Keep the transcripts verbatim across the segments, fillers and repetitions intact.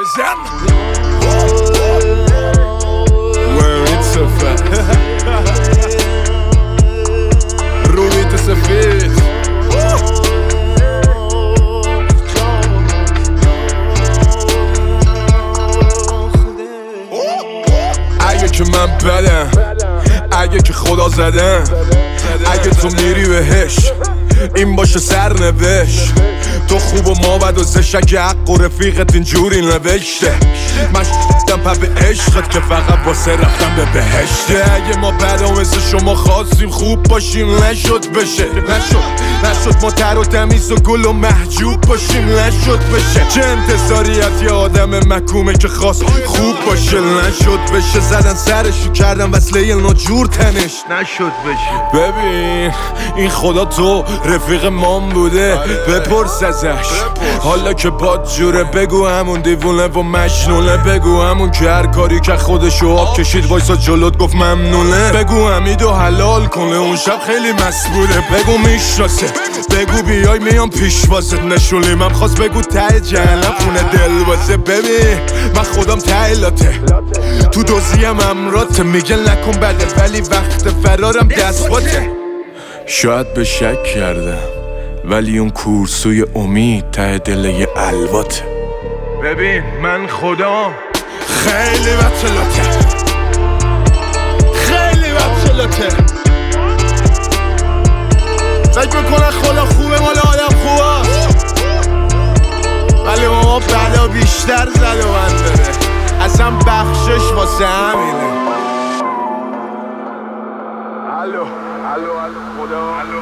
بزن وین سفر رویت سفید اگه که من بدم، اگه که خدا زدم، اگه تو میری بهش این باشه سرنوشت. تو خوب و ما بد و زشک حق و رفیقت اینجوری نوشته. من شدم پا به عشقت که فقط واسه رفتم به بهشته. اگه ما بدا مثل شما خواستیم خوب باشیم نشد بشه، نشد نشد ما تر و تمیز و گل و محجوب باشیم نشد بشه. چه انتظاری از یه آدم مکومه که خواست خوب باشه نشد بشه. زدن سرشو کردن وصله ناجور تنش نشد بشه. ببین این خدا تو رفیق مام بوده بپرس ازش حالا که باد جوره. بگو همون دیوونه و مجنونه، بگو همون که هر کاری که خودشو آب کشید وایسا جلوت گفت ممنونه. بگو حمیدو حلال کنه اون شب خیلی مست بوده. بگو میشناسه، بگو بیای میام پیش واسه نشونی. من خواست بگو ته جهنم خونه دل واسه. ببین من خودم ته لاته تو دوزیم امراته. میگه نکن بده ولی وقت فرارم دست باته. شاید به شک کردم ولی اون کورسوی امید ته دل یه الواته. ببین من خودم خیلی بچلاته، خیلی بچلاته. فکر میکنه خدا خوبه مال آدم خوبه ولی ما بلا بیشتر زد و من داره. اصلا بخشش واسه همینه. الو الو الو خدا الو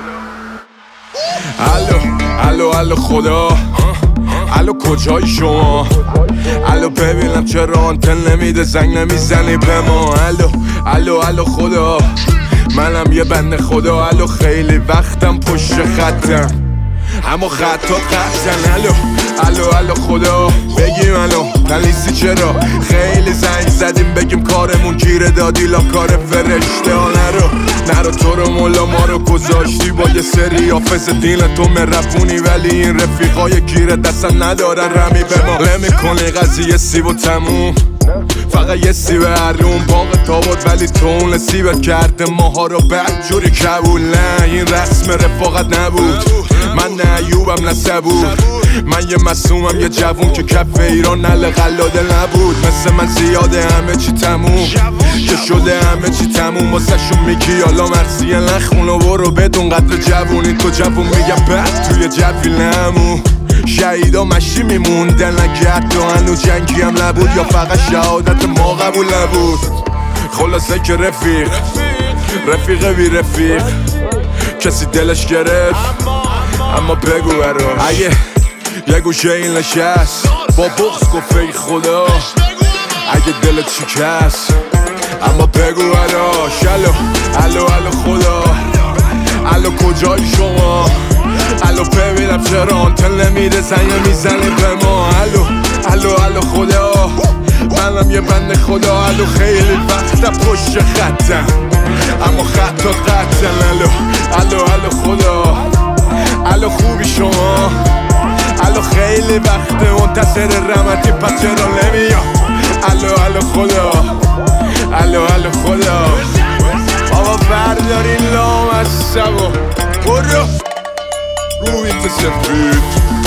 الو الو خدا الو کجای شما؟ الو ببینم چرا آنتن نمیده زنگ نمیزنی به ما؟ الو الو الو خدا منم یه بنده خدا. الو خیلی وقتم پشت خطم اما خطا قطعن. الو الو الو خدا بگیم الو پلیسی چرا خیلی زنگ زدیم بگیم کارمون گیره دادی لا کار فرشته ها. نرو نرو تو رو مولا ما رو گذاشتی با یه سری حافظ دین تو مرفونی ولی این رفیقای گیره دستن ندارن رمی به ما. نمی کنی قضیه سیب و تموم فقط یه سیب هرون باقی تا بود ولی تو اون سیبت کرده ماها رو بدجوری کبول. نه این رسم رفاقت نبود. من نه ایوبم نه صبور. من یه مسومم یه جوون که کف ایران نل قلاده نبود. مثل من زیاده همه چی تموم که شده همه چی تموم. واسه شون میگی حالا مرسیه نخون و برو بدون قدر جوونی. تو جوون میگم بعد توی جوی نمون. شهیدا مشی میموندن نگرد و هنو جنگی هم نبود یا فقط شهادت ما قبول نبود. خلاصه که رفیق رفیق بی رفیق کسی دلش گرفت اما بگو برا. اگه یه گوشه این نشست با بغض گفت ای خدا اگه دلت شکست اما بگو برا. الو الو الو خدا الو کجای شما؟ الو ببینم چرا آنتن نمیده زنگ میزنی به ما؟ الو الو الو خدا منم یه بنده خدا. الو خیلی وقتا پشت خطم اما خطا قطعن. الو الو الو خدا الو خوبی شما؟ الو خیلی وقته منتظر رحمتی پس چرا نمیام؟ الو الو خدا الو الو خدا بابا برداری لام از سبا برو روی سفید